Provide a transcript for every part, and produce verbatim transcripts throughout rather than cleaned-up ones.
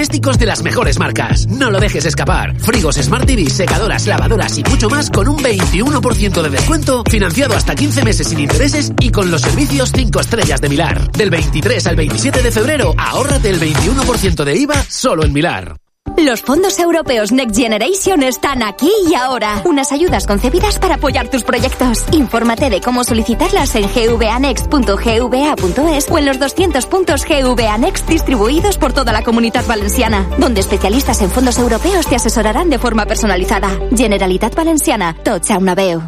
electrodomésticos de las mejores marcas. No lo dejes escapar. Frigos, Smart T V, secadoras, lavadoras y mucho más con un veintiuno por ciento de descuento, financiado hasta quince meses sin intereses y con los servicios cinco estrellas de Milar. Del veintitrés al veintisiete de febrero, ahórrate el veintiuno por ciento de I V A solo en Milar. Los fondos europeos Next Generation están aquí y ahora. Unas ayudas concebidas para apoyar tus proyectos. Infórmate de cómo solicitarlas en g v a next punto g v a punto es o en los doscientos puntos G V A Next distribuidos por toda la Comunitat Valenciana, donde especialistas en fondos europeos te asesorarán de forma personalizada. Generalitat Valenciana, tots a una veu.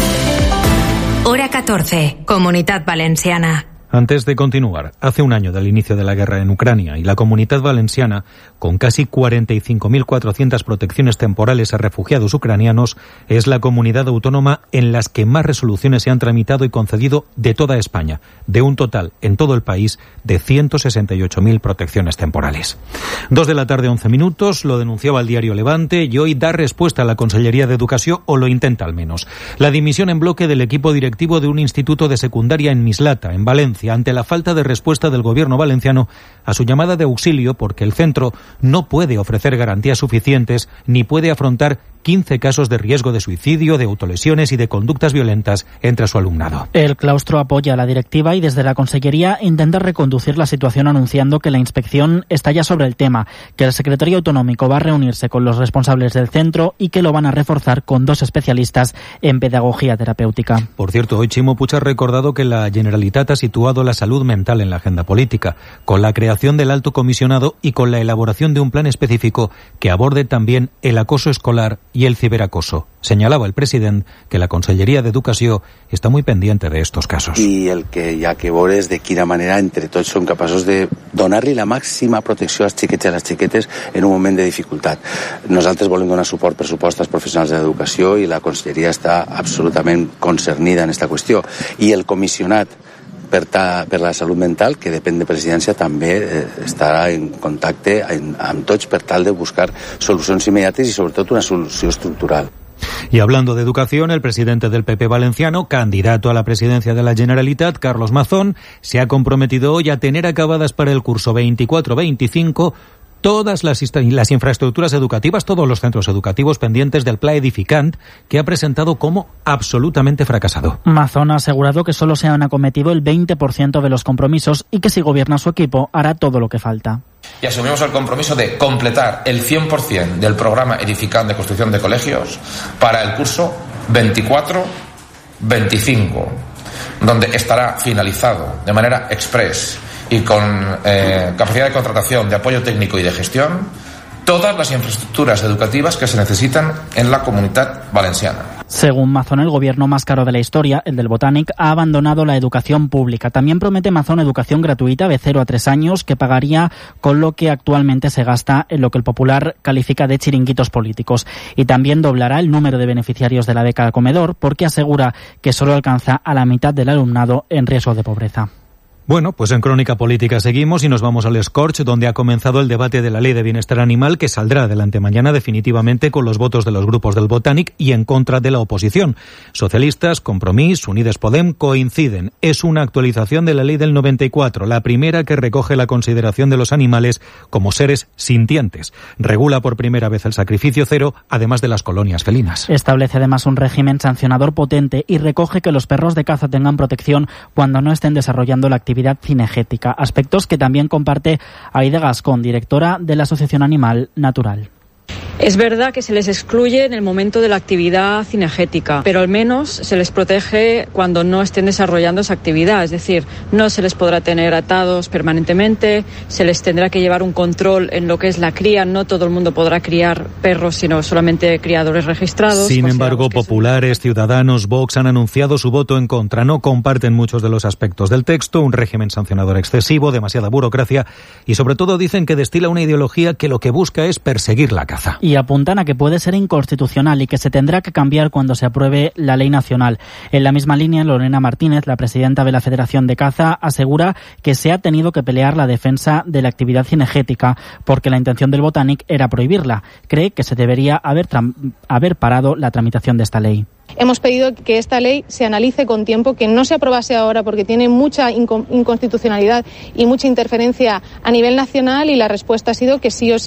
Hora catorce, Comunitat Valenciana. Antes de continuar, hace un año del inicio de la guerra en Ucrania y la Comunitat Valenciana, con casi cuarenta y cinco mil cuatrocientas protecciones temporales a refugiados ucranianos, es la comunidad autónoma en las que más resoluciones se han tramitado y concedido de toda España, de un total en todo el país de ciento sesenta y ocho mil protecciones temporales. Dos de la tarde, once minutos, lo denunciaba el diario Levante y hoy da respuesta a la Consellería de Educación, o lo intenta al menos. La dimisión en bloque del equipo directivo de un instituto de secundaria en Mislata, en Valencia, ante la falta de respuesta del gobierno valenciano a su llamada de auxilio, porque el centro no puede ofrecer garantías suficientes ni puede afrontar quince casos de riesgo de suicidio, de autolesiones y de conductas violentas entre su alumnado. El claustro apoya a la directiva y desde la Consellería intenta reconducir la situación anunciando que la inspección está ya sobre el tema, que el secretario autonómico va a reunirse con los responsables del centro y que lo van a reforzar con dos especialistas en pedagogía terapéutica. Por cierto, hoy Chimo Puig ha recordado que la Generalitat ha situado la salud mental en la agenda política, con la creación del alto comisionado y con la elaboración de un plan específico que aborde también el acoso escolar y el ciberacoso. Señalaba el presidente que la Conselleria d'Educació està muy pendiente de estos casos. I el que hi ha que veure és de quina manera entre tots som capaços de donar-li la màxima protecció als xiquets i a les xiquetes en un moment de dificultat. Nosaltres volem donar suport pressupost als professionals d'educació i la Conselleria està absolutament concernida en aquesta qüestió. I el comissionat per, ta, per la salut mental, que depèn de presidència, també eh, estarà en contacte en, amb tots per tal de buscar solucions immediates i sobretot una solució estructural. Y hablando de educación, el presidente del P P valenciano, candidato a la presidencia de la Generalitat, Carlos Mazón, se ha comprometido hoy a tener acabadas para el curso veinticuatro veinticinco todas las, las infraestructuras educativas, todos los centros educativos pendientes del Pla Edificant, que ha presentado como absolutamente fracasado. Mazón ha asegurado que solo se han acometido el veinte por ciento de los compromisos y que si gobierna su equipo hará todo lo que falta. Y asumimos el compromiso de completar el cien por ciento del programa Edificant de construcción de colegios para el curso veinticuatro veinticinco, donde estará finalizado de manera express y con eh, capacidad de contratación, de apoyo técnico y de gestión, todas las infraestructuras educativas que se necesitan en la Comunitat Valenciana. Según Mazón, el gobierno más caro de la historia, el del Botànic, ha abandonado la educación pública. También promete Mazón educación gratuita de cero a tres años, que pagaría con lo que actualmente se gasta en lo que el Popular califica de chiringuitos políticos. Y también doblará el número de beneficiarios de la beca comedor, porque asegura que solo alcanza a la mitad del alumnado en riesgo de pobreza. Bueno, pues en Crónica Política seguimos y nos vamos al Escorch, donde ha comenzado el debate de la Ley de Bienestar Animal, que saldrá adelante mañana definitivamente con los votos de los grupos del Botànic y en contra de la oposición. Socialistas, Compromís, Unides Podem coinciden. Es una actualización de la Ley del noventa y cuatro, la primera que recoge la consideración de los animales como seres sintientes. Regula por primera vez el sacrificio cero, además de las colonias felinas. Establece además un régimen sancionador potente y recoge que los perros de caza tengan protección cuando no estén desarrollando la actividad cinegética, aspectos que también comparte Aida Gascón, directora de la Asociación Animal Natural. Es verdad que se les excluye en el momento de la actividad cinegética, pero al menos se les protege cuando no estén desarrollando esa actividad, es decir, no se les podrá tener atados permanentemente, se les tendrá que llevar un control en lo que es la cría, no todo el mundo podrá criar perros, sino solamente criadores registrados. Sin embargo, populares, Ciudadanos, Vox han anunciado su voto en contra, no comparten muchos de los aspectos del texto, un régimen sancionador excesivo, demasiada burocracia y sobre todo dicen que destila una ideología que lo que busca es perseguir la caza. Y apuntan a que puede ser inconstitucional y que se tendrá que cambiar cuando se apruebe la ley nacional. En la misma línea, Lorena Martínez, la presidenta de la Federación de Caza, asegura que se ha tenido que pelear la defensa de la actividad cinegética porque la intención del Botànic era prohibirla. Cree que se debería haber, haber parado la tramitación de esta ley. Hemos pedido que esta ley se analice con tiempo, que no se aprobase ahora porque tiene mucha inconstitucionalidad y mucha interferencia a nivel nacional, y la respuesta ha sido que sí o sí